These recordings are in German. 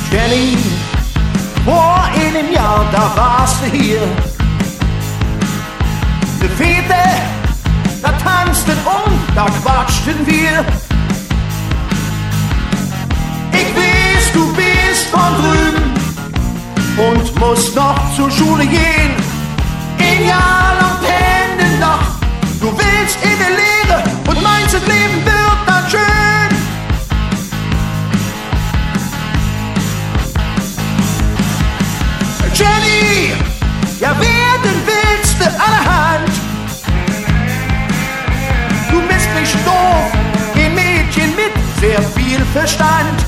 Jenny, vor einem Jahr, da warst du hier. Die Fete, da tanzten da quatschten wir. Ich weiß, du bist von drüben und musst noch zur Schule gehen. Ein Jahr lang pendeln noch, du willst in die Lehre und meinst, das Leben wird dann schön. Jenny, ja werden willst du allerhand. Du bist nicht doof, ein Mädchen mit sehr viel Verstand.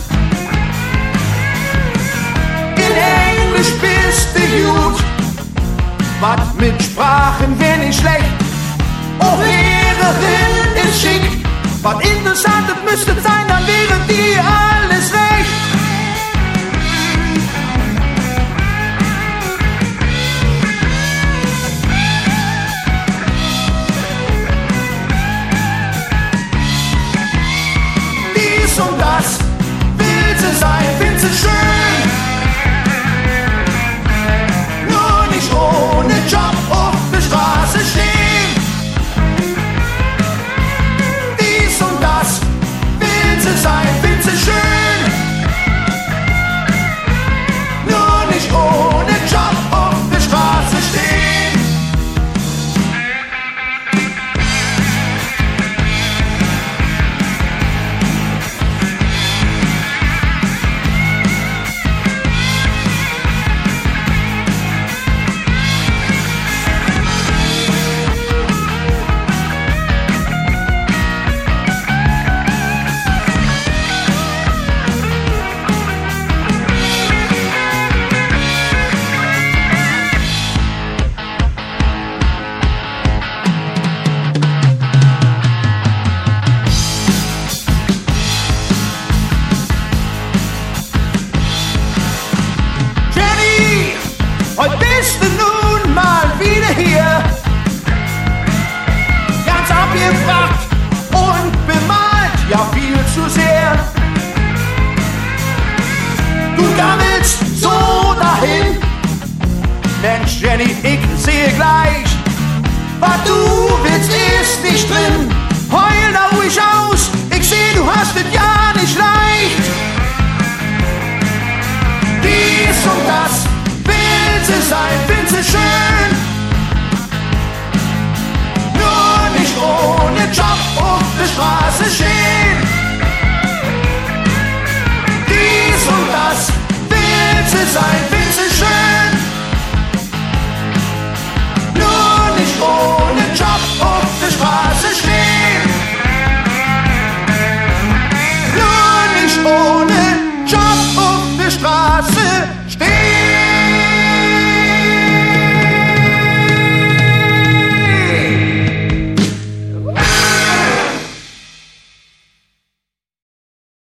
In Englisch bist du gut, was mit Sprachen wär nicht schlecht. Auch Lehrerin ist schick, was Interessantes müsste sein, dann wäre dir alles recht. Dies und das will sie sein, will sie schön. Nur nicht ohne Job auf der Straße stehen. Dies und das will sie sein, will sie schön. Nur nicht ohne Job auf der Straße stehen. Heute bist du nun mal wieder hier, ganz abgefragt und bemalt, ja viel zu sehr. Du gammelst so dahin, Mensch Jenny, ich sehe gleich, was du willst ist nicht drin, heul da ruhig aus.